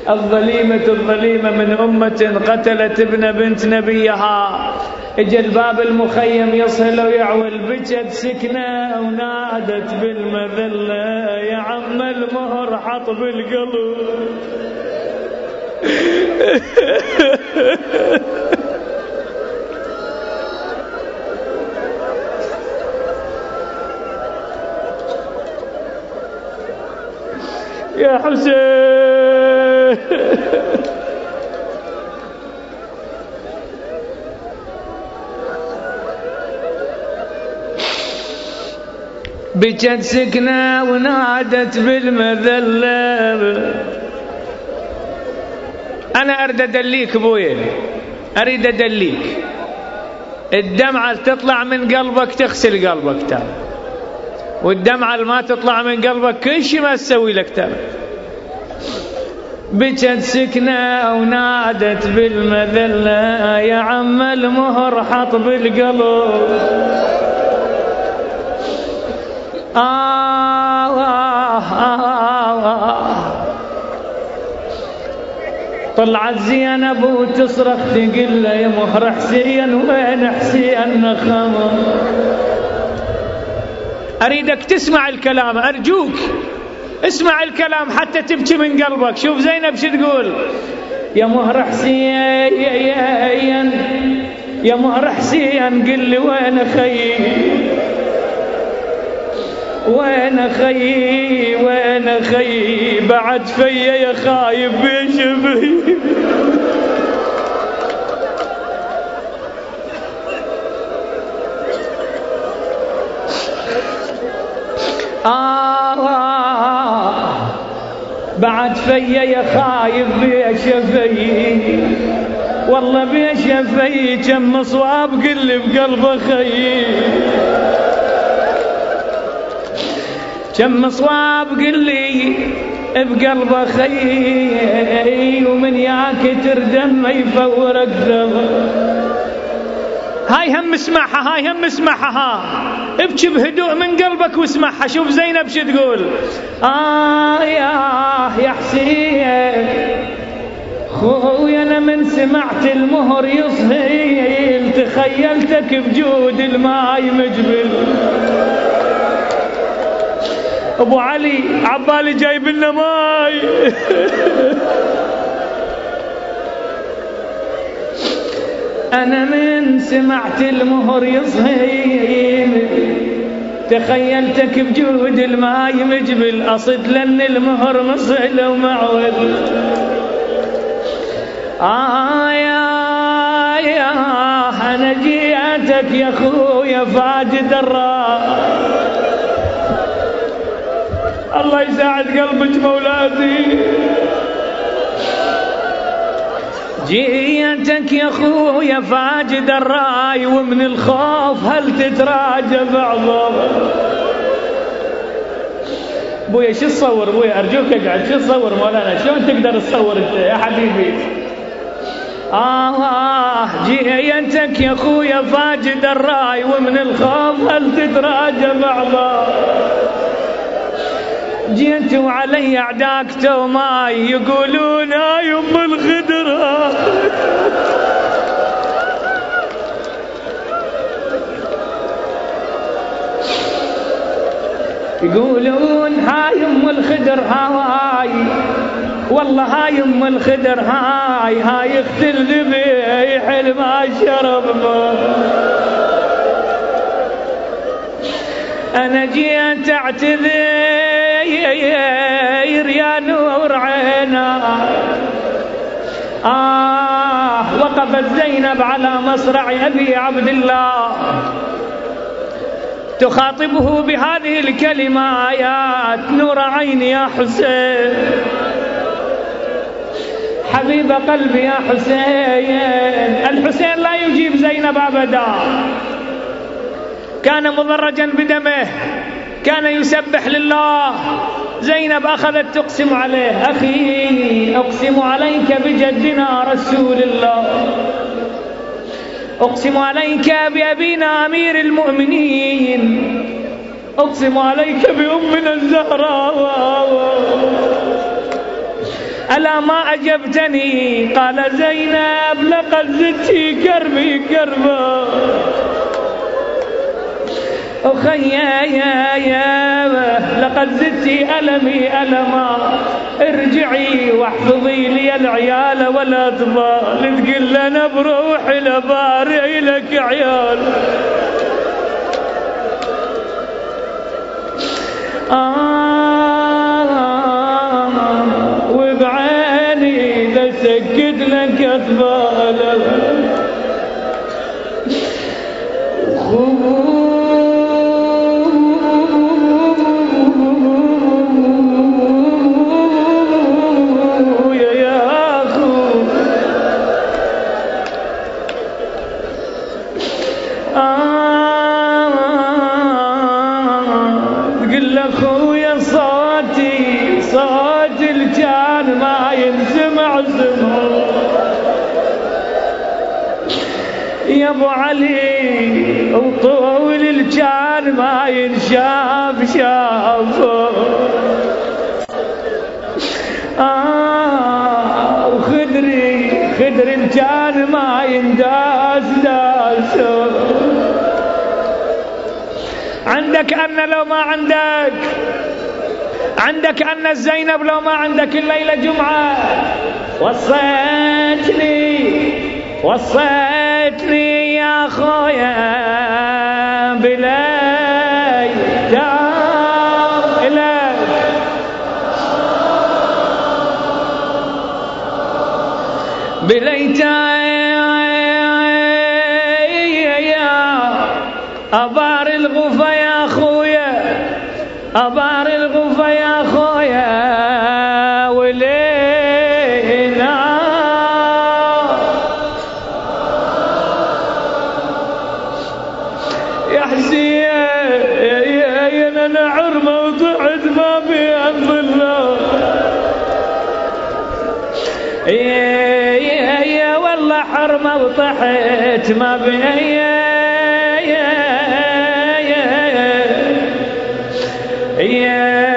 الظليمة من أمة قتلت ابن بنت نبيها. اجى الباب المخيم يصهل ويعول، بجت سكنة ونادت بالمذلة يا عم المهر حط بالقلب. يا حسين بجت سكنة ونادت بالمذلة. أنا أريد أدليك بويا، أريد أدليك. الدمعة تطلع من قلبك تغسل قلبك ترى، والدمعة ما تطلع من قلبك كل شيء ما تسوي لك ترى. بجت سكنة ونادت بالمذلة يا عم المهر حط بالقلب. طلعت زينب وتصرخ تقول له يا مهر حسين وين حسين نخمر. أريدك تسمع الكلام، أرجوك اسمع الكلام حتى تبكي من قلبك. شوف زينب شو تقول، يا مهر حسين يا مهر حسين قل لي وين خيي، وين خيي وين خيي بعد فيا يا خايب بشبي. بعد فيا يا خايب بشفي، والله بشفي كم صواب قل بقلب خيي، كم صواب قل لي بقلب خيي، ومن ياكتر دم يفورك دم. هاي هم اسمعها، هاي هم اسمعها، ابكي بهدوء من قلبك واسمعها. شوف زينب شو تقول، يا حسين خوي انا من سمعت المهر يصهيل تخيلتك بجود الماي مجبل. ابو علي عبالي جايب لنا ماي. أنا من سمعت المهر يصهيل تخيلتك بجود الماي مجبل، أصد لأن المهر مصعل ومعول. يا أنا جيتك يا خويا فاجد الراء، الله يساعد قلبك مولاتي. جيتك يا خويا فاجد الراي، ومن الخوف هل تتراجع بعضه. بويا شو تصور بويا، ارجوك اقعد. شو تصور مولانا، شلون تقدر تصور انت يا حبيبي. جيتك يا خويا فاجد الراي، ومن الخوف هل تتراجع بعضه. جيت وعلي اعداك توماي يقولون يا ام الخدره. يقولون هاي ام الخدر هاي، والله هاي ام الخدر هاي اخت الذبيح ما شرب. انا جيت اعتذر يا نور عينا. وقفت زينب على مصرع ابي عبد الله تخاطبه بهذه الكلمات، نور عيني يا حسين، حبيب قلبي يا حسين. الحسين لا يجيب زينب ابدا، كان مضرجا بدمه، كان يسبح لله. زينب أخذت تقسم عليه، أخي أقسم عليك بجدنا رسول الله، أقسم عليك بأبينا أمير المؤمنين، أقسم عليك بأمنا الزهراء. ألا ما أجبتني؟ قال زينب لقد زدتي كربي كربا. أخيا يا لقد زدتي ألمي ألما، ارجعي واحفظي لي العيال والأطفال، تقول لنا بروحي لباري لك عيال. وبعيني لسكت لك أطفال. تقول لأخويا صوتي صوت الجان ما ينسمع سمع، يا ابو علي وطول الجان ما ينشاف شافه. وخدري الجان ما ينداس داسه. عندك أن لو ما عندك أن زينب لو ما عندك الليلة جمعة، وصيتني يا خويا بلي دار إليك، بليت أبار الغفا يا خويا، أبار الغفا يا خويا، ولينا يا حسين أنا عرمة وضعت ما بأمر الله. يا والله حرمة وطحت ما بأي يا